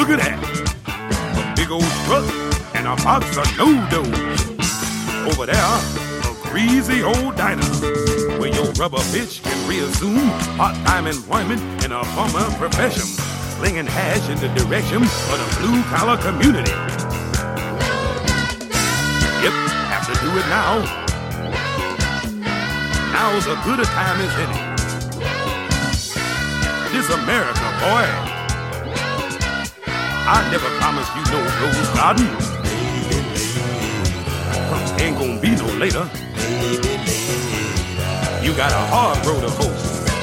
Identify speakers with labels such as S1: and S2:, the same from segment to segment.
S1: Look at that. A big old truck and a box of no-dos. Over there, a greasy old diner where your rubber bitch can reassume part-time employment in a former profession, slinging hash in the direction of the blue-collar community. Yep, have to do it now. Now's as good a time as any. This America, boy. I never promised you no rose garden. Ain't gonna be no later. You got a hard road to hoe.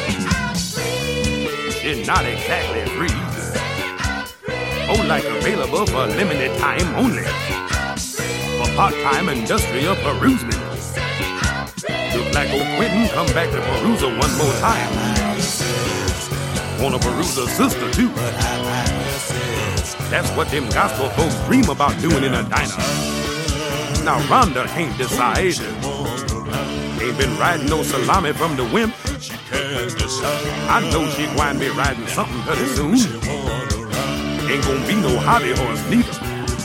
S1: It's not exactly free. Oh, like available for limited time only. For part-time industrial perusement. Look like old Quentin come back to Perusa one more time. Want a Perusa sister too. That's what them gospel folks dream about doing in a diner. Now Rhonda can't decide. Ain't been riding no salami from the wimp. I know she gwine be riding something pretty soon. Ain't gonna be no hobby horse neither.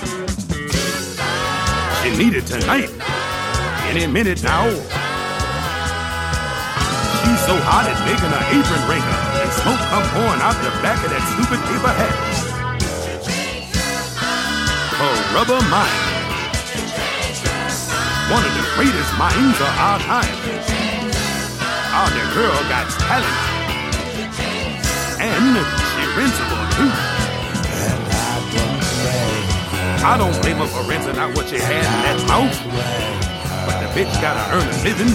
S1: She need it tonight. Any minute now. She's so hot it's making her apron wrinkle and smoke come pouring out the back of that stupid paper hat. Her rubber mind. One of the greatest minds of our time. Oh, the girl got talent. And she rinsable too. I don't blame her for rinsing out what she had in that mouth. But the bitch gotta earn a living.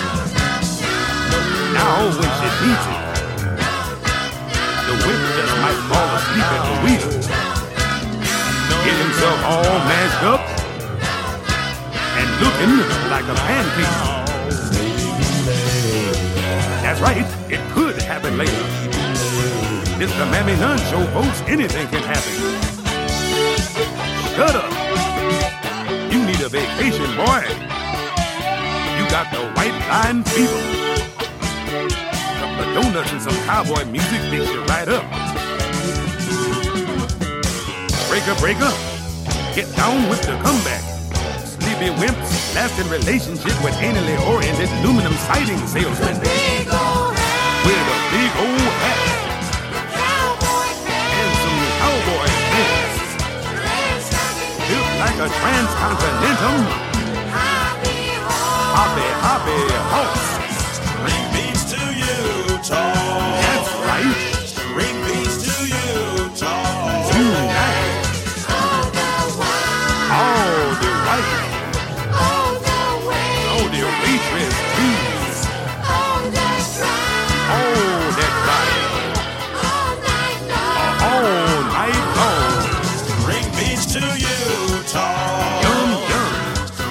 S1: Now when she needs it, the whip just might fall asleep at the wheel. Get himself all mashed up and looking like a pancake. That's right, it could happen later. It's the Mammy Nunn Show, folks. Anything can happen. Shut up. You need a vacation, boy. You got the white line fever. Couple of donuts and some cowboy music makes you right up. Breaker, breaker. Get down with the comeback. Sleepy wimps, lasting relationship with anally oriented aluminum siding salesman. With a big old hat. And some cowboy pants. Built like a transcontinental. Hoppy horse.
S2: Bring peace to Utah.
S1: That's right.
S2: Bring peace to Utah.
S1: Tonight. All the right.
S3: All the way.
S1: Oh, the waitress, please.
S3: All that
S1: right. All night long.
S2: Bring peace to Utah.
S1: Yum, yum.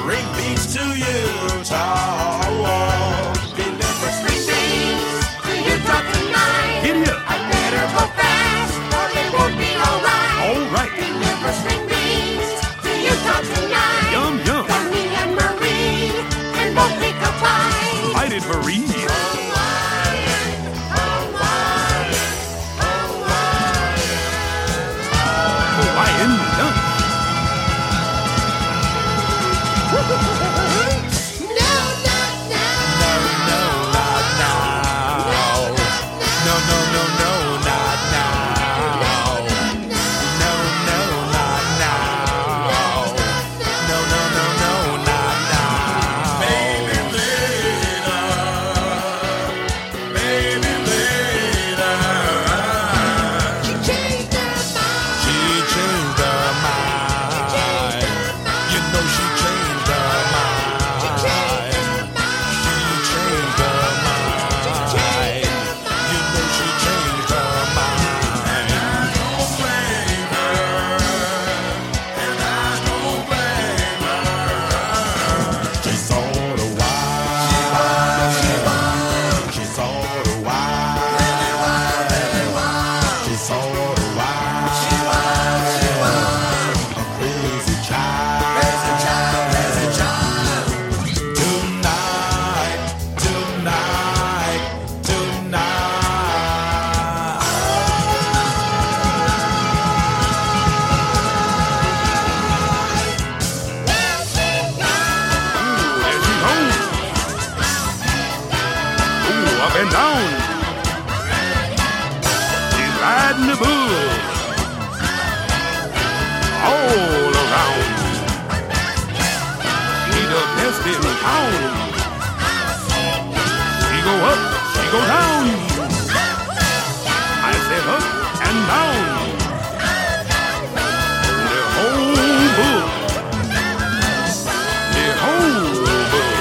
S1: and down. She's riding the bull all around. She the best in town. She go up, she go down. I said up and down. The whole bull. The whole bull.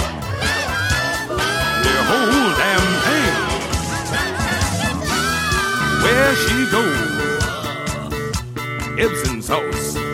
S1: The whole damn thing. Where she goes, Epsom sauce.